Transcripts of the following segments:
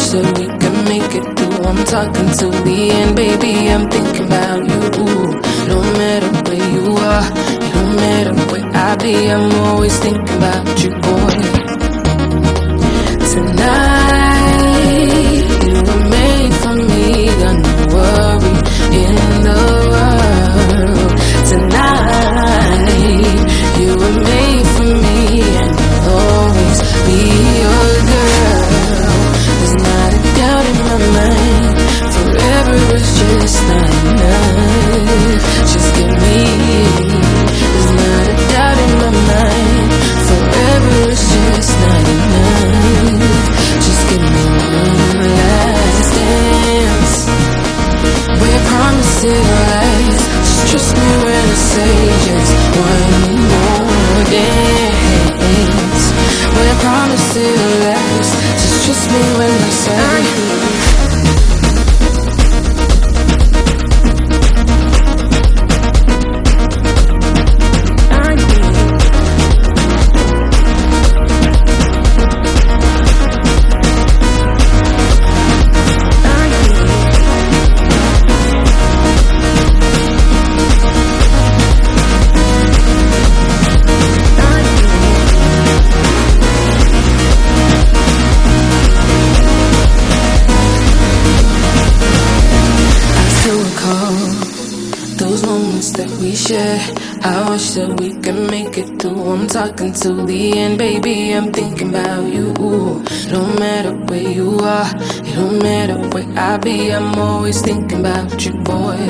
that we can make it through. I'm talking to the end, baby, I'm thinking about you. No matter where you are, it don't matter where I be, I'm always thinking about you, boy. Tonight, you were made for me, got no worry in the world. Tonight, you were made for me, and I'll always be your girl. There's not a doubt in my mind, forever is just not enough. Just give me, there's not a doubt in my mind, forever is just not enough. Just give me one last dance. We're promised to last. Just trust me when I say just one more dance. We're promised to last. Just trust me when I say. Those moments that we share, I wish that we could make it through. I'm talking to the end, baby, I'm thinking about you. It don't matter where you are, it don't matter where I be, I'm always thinking about you, boy.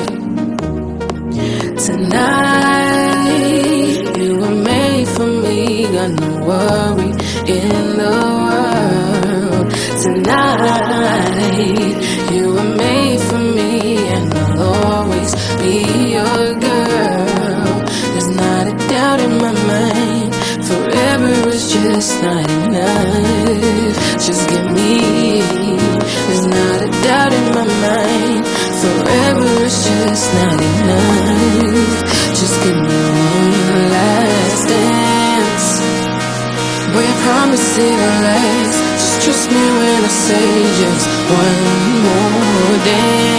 Tonight, you were made for me, got no worry in the world. Tonight, you were made for me, and I'll always be your girl. There's not a doubt in my mind, forever is just not enough. Just give me, there's not a doubt in my mind, forever is just not enough. Just give me one last dance. We're promised it'll last. Just trust me when I say just one more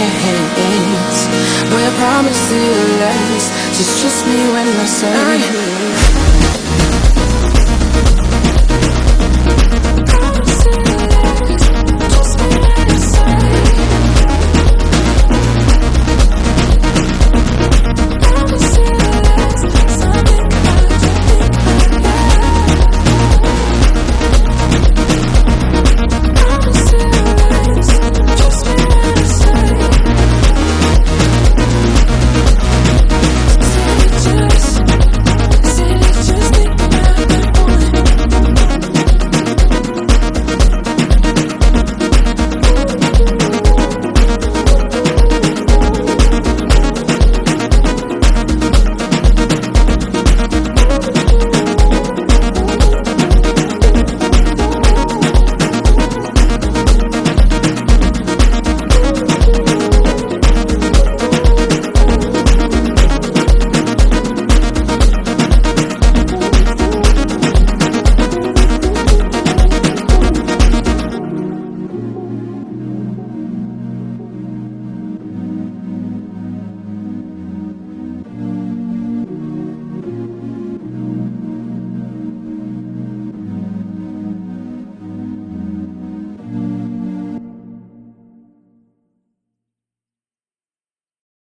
dance. We're promised it'll last. Just trust me when I say.